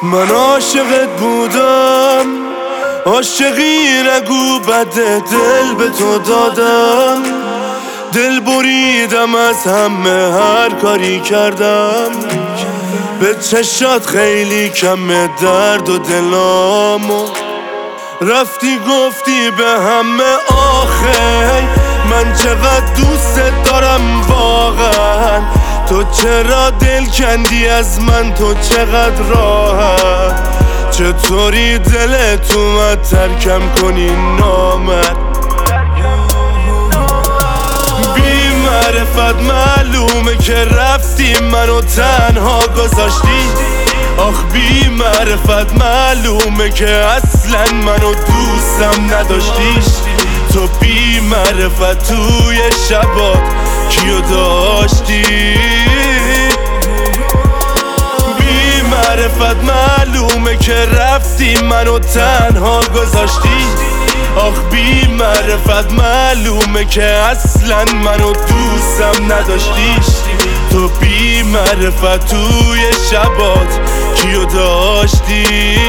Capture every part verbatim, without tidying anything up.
من عاشقت بودم، عاشقی نگو بد دل به تو دادم، دل بریدم از همه هر کاری کردم، به چشات خیلی کم درد و دلامو رفتی گفتی به همه آخه من چقدر دوست دارم واقعا، تو چرا دل کندی از من، تو چقدر راحت، چطوری دلت اومد ترکم کنی نامرد، بی معرفت معلومه که رفتی منو تنها گذاشتی، آخ بی معرفت معلومه که اصلا منو دوستم نداشتی، تو بی معرفت توی شبات کیو داشتی، بی معرفت معلومه که رفتی منو تنها گذاشتی، آخ بی معرفت معلومه که اصلا منو دوستم نداشتی، تو بی معرفت توی شبات کیو داشتی.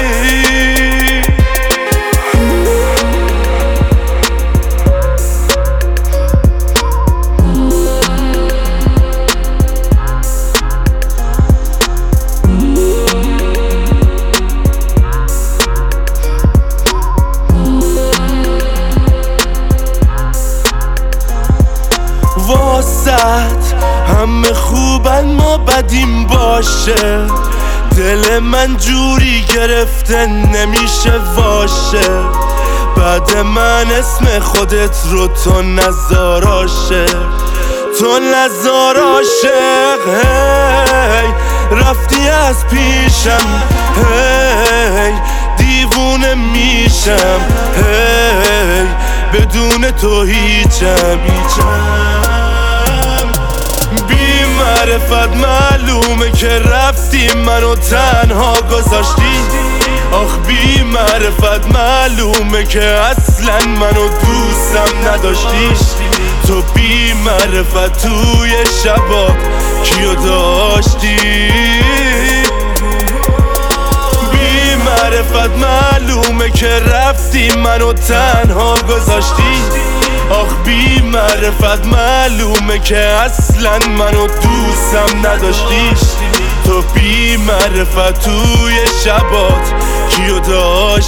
واسط همه خوبن ما بدیم باشه، دل من جوری گرفته نمیشه واشه، بعد من اسم خودت رو تو نذار عاشق، تو نذار عاشق، هی رفتی از پیشم، هی دیوونه میشم، هی بدون تو هیچم هیچم، بی معرفت معلومه که رفتی منو تنها گذاشتی، آخ بی معرفت معلومه که اصلا منو دوستم نداشتی، تو بی معرفت توی شبات کیو داشتی، بی معرفت معلومه که رفتی منو تنها گذاشتی، آخ بی معرفت معلومه که اصلا منو دوستم نداشتی، تو بی معرفت توی شبات کیو داشتی.